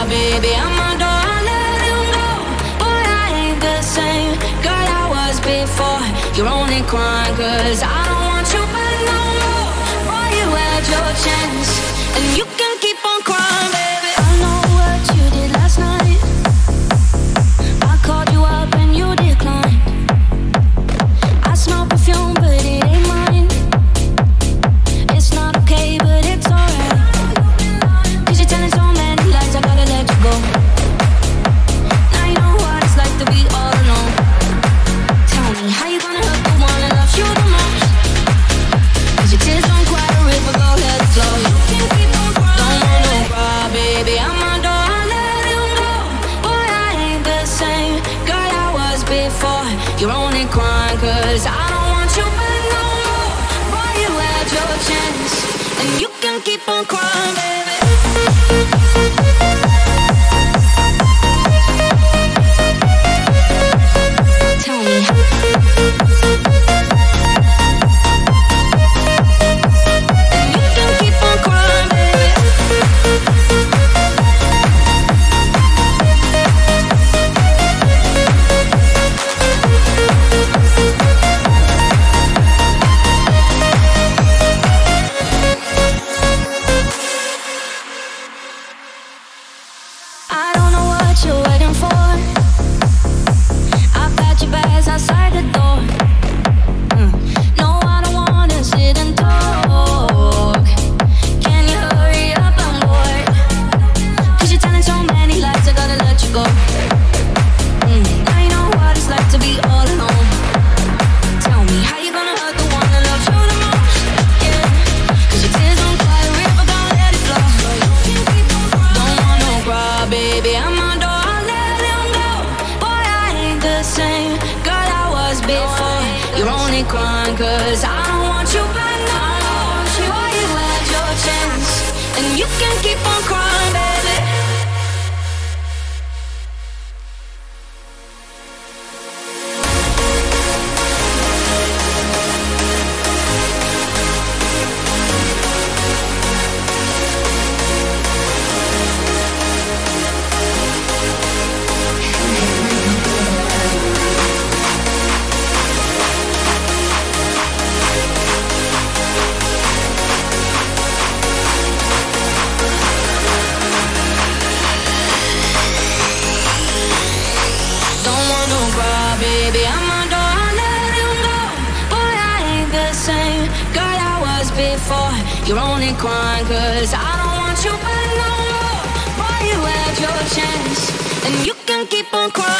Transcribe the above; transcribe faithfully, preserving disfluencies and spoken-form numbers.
cry, baby, I'm a door, I let him go. Boy, I ain't the same girl I was before. You're only crying cause I don't want you back no more. Boy, you had your chance and you can keep on crying, baby. I know what you did last night. I called you up and you declined. I smell perfume but it ain't mine. It's not okay but it's alright. Cause you're telling so many lies, I gotta let you go. Now you know what it's like to be all alone. Tell me how you gonna hurt the one that loves you the most. Cause your tears don't cry a river, go let it flow. You can keep on crying. Don't want no cry, baby, I'm a door, I let him go. Boy, I ain't the same girl I was before. You're only crying cause I don't want you back no more. Boy, you had your chance and you can keep on crying, baby. Tell me how. And you can keep on crying, baby. I don't know what you're waiting for. I've got your bags outside the door. Mm. No, I don't wanna sit and talk. Can you hurry up? I'm bored. Cause you're telling so many lies, I gotta let you go. Mm. Now you know what it's like to be all alone. Tell me how you gonna hurt the one that loves you the most. Yeah. Cause your tears don't cry a river, gonna let it flow. Don't want no cry, baby, I'm a door, I let him go. Boy, I ain't the same girl I was before. You're only crying cause I don't want you back no more. Boy, you had your chance and you can keep on crying, baby. Don't want no cry, baby, I'm a door, I let him go. Boy, I ain't the same girl I was before. You're only crying cause I don't want you back no more. Boy, you had your chance and you can keep on crying.